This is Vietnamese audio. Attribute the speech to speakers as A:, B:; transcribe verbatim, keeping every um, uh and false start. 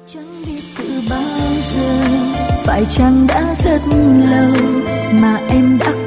A: Chẳng biết từ bao giờ, phải chăng đã rất lâu mà em đã